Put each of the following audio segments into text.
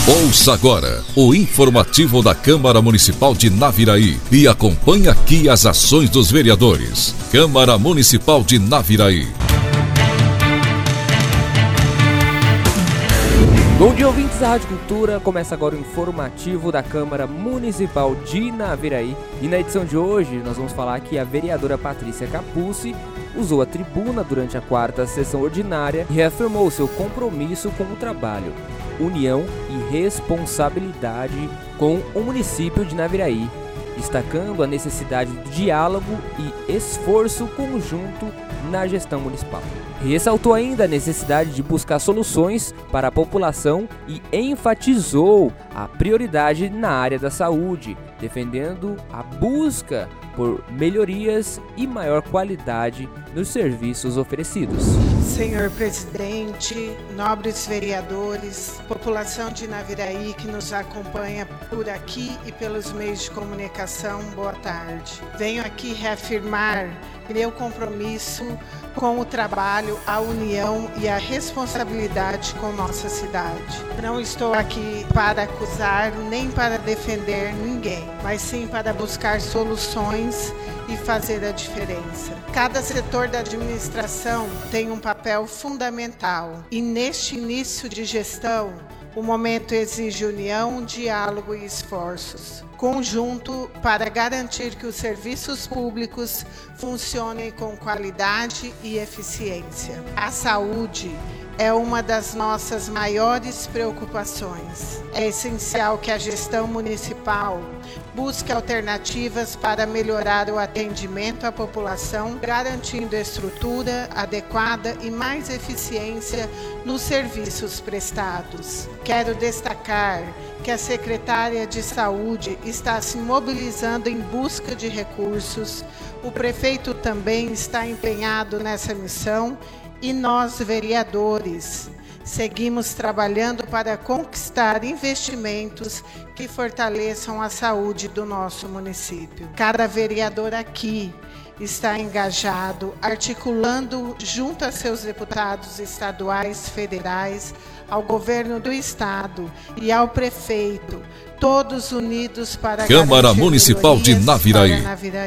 Ouça agora o informativo da Câmara Municipal de Naviraí e acompanhe aqui as ações dos vereadores. Câmara Municipal de Naviraí. Bom dia, ouvintes da Rádio Cultura. Começa agora o informativo da Câmara Municipal de Naviraí. E na edição de hoje nós vamos falar que a vereadora Patrícia Capucci usou a tribuna durante a 4ª sessão ordinária e reafirmou seu compromisso com o trabalho, união e responsabilidade com o município de Naviraí, destacando a necessidade do diálogo e esforço conjunto na gestão municipal. Ressaltou ainda a necessidade de buscar soluções para a população e enfatizou a prioridade na área da saúde, defendendo a busca por melhorias e maior qualidade nos serviços oferecidos. Senhor presidente, nobres vereadores, população de Naviraí que nos acompanha por aqui e pelos meios de comunicação, boa tarde. Venho aqui reafirmar meu compromisso com o trabalho, a união e a responsabilidade com nossa cidade. Não estou aqui para acusar nem para defender ninguém, mas sim para buscar soluções e fazer a diferença. Cada setor da administração tem um papel fundamental e neste início de gestão, o momento exige união, diálogo e esforços conjunto para garantir que os serviços públicos funcionem com qualidade e eficiência. A saúde é uma das nossas maiores preocupações. É essencial que a gestão municipal busque alternativas para melhorar o atendimento à população, garantindo estrutura adequada e mais eficiência nos serviços prestados. Quero destacar que a secretária de Saúde está se mobilizando em busca de recursos. O prefeito também está empenhado nessa missão e nós, vereadores, seguimos trabalhando para conquistar investimentos que fortaleçam a saúde do nosso município. Cada vereador aqui está engajado, articulando junto a seus deputados estaduais, federais, ao governo do estado e ao prefeito, todos unidos para Câmara Municipal de Naviraí.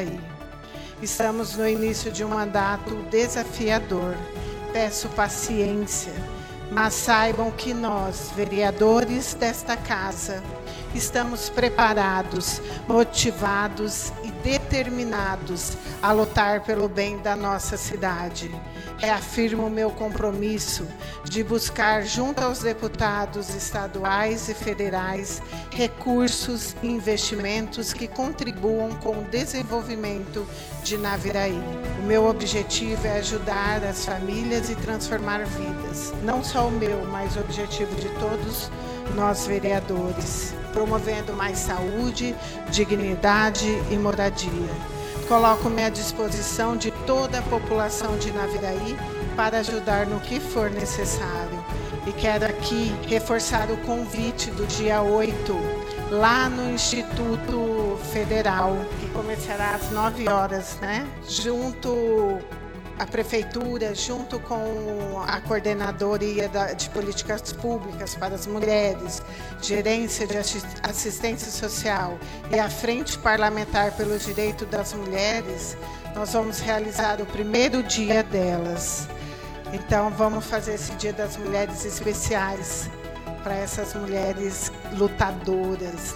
Estamos no início de um mandato desafiador. Peço paciência, mas saibam que nós, vereadores desta casa, estamos preparados, motivados e determinados a lutar pelo bem da nossa cidade. Reafirmo meu compromisso de buscar, junto aos deputados estaduais e federais, recursos e investimentos que contribuam com o desenvolvimento de Naviraí. O meu objetivo é ajudar as famílias e transformar vidas. Não só o meu, mas o objetivo de todos nós vereadores, promovendo mais saúde, dignidade e moradia. Coloco-me à disposição de toda a população de Naviraí para ajudar no que for necessário. E quero aqui reforçar o convite do dia 8, lá no Instituto Federal, que começará às 9 horas, junto a prefeitura, junto com a coordenadoria de políticas públicas para as mulheres, gerência de assistência social e a frente parlamentar pelo direito das mulheres, nós vamos realizar o primeiro dia delas. Então vamos fazer esse Dia das Mulheres especiais para essas mulheres lutadoras,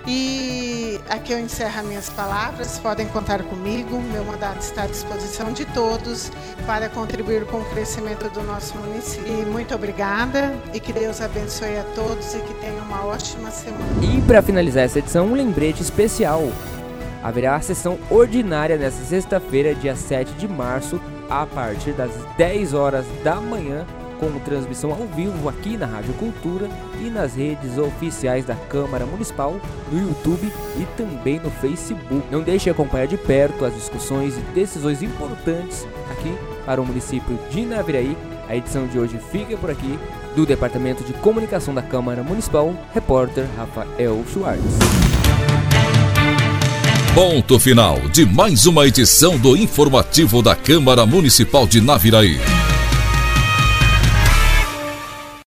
E aqui eu encerro as minhas palavras, podem contar comigo, meu mandato está à disposição de todos para contribuir com o crescimento do nosso município. E muito obrigada e que Deus abençoe a todos e que tenham uma ótima semana. E para finalizar essa edição, um lembrete especial. Haverá a sessão ordinária nesta sexta-feira, dia 7 de março, a partir das 10 horas da manhã, com transmissão ao vivo aqui na Rádio Cultura e nas redes oficiais da Câmara Municipal, no YouTube e também no Facebook. Não deixe de acompanhar de perto as discussões e decisões importantes aqui para o município de Naviraí. A edição de hoje fica por aqui. Do Departamento de Comunicação da Câmara Municipal, repórter Rafael Schwartz. Ponto final de mais uma edição do informativo da Câmara Municipal de Naviraí.